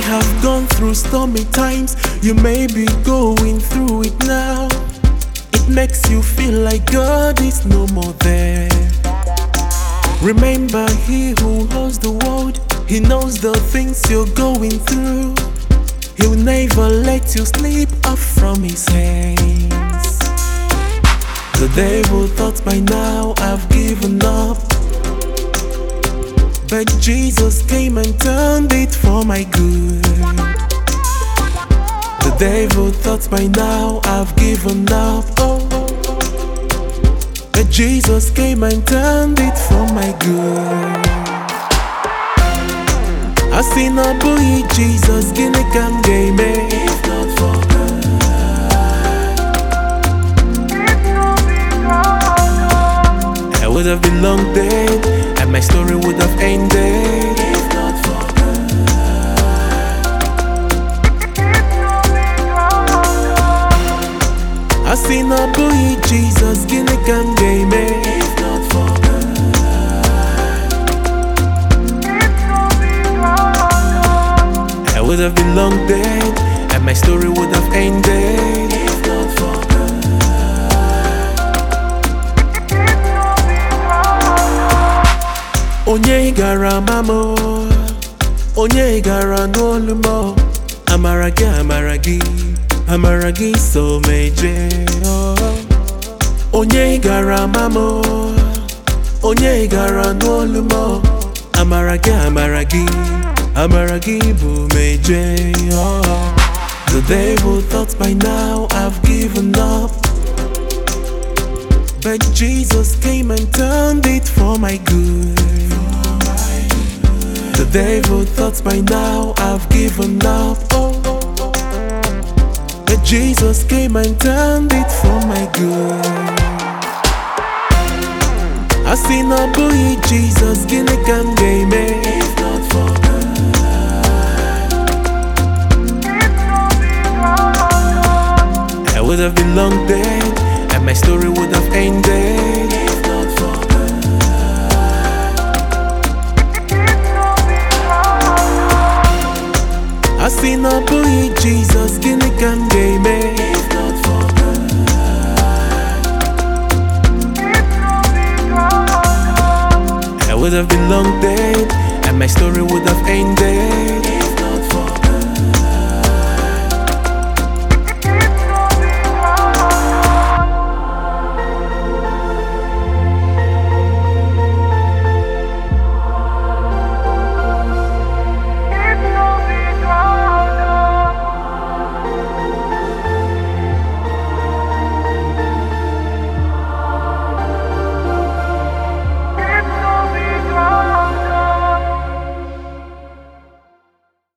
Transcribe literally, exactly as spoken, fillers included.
have gone through stormy times. You may be going through it now. It makes you feel like God is no more there. Remember, He who holds the world, He knows the things you're going through. He'll never let you slip off from His hands. The devil thought by now I've given up, but Jesus came and turned it for my good. The devil thought by now I've given up, oh, but Jesus came and turned it for my good. I see no boy Jesus gonna come game me. If not for God, I would have been long dead, and my story would have ended. If not for God, I see no boy Jesus gonna come game me. If not for God, I would have been long dead, and my story would have ended. If not for God, onye gara mamo, onye gara n'olumo. Amara gị, amara gị, amara gị so meje. Onye gara mamo, onye gara n'olumo. Amara gị, amara gị, amara gị bụ meje. The devil thought by now I've given up, but Jesus came and turned it for my good. The devil thought by now I've given up, oh, but Jesus came and turned it for my good. I see no boy Jesus gonna come game me. If not for God, I would have been long dead, and my story would have ended. If not for God, I see no boy Jesus gonna come game me. If not for God, I would have been long dead, and my story would have ended.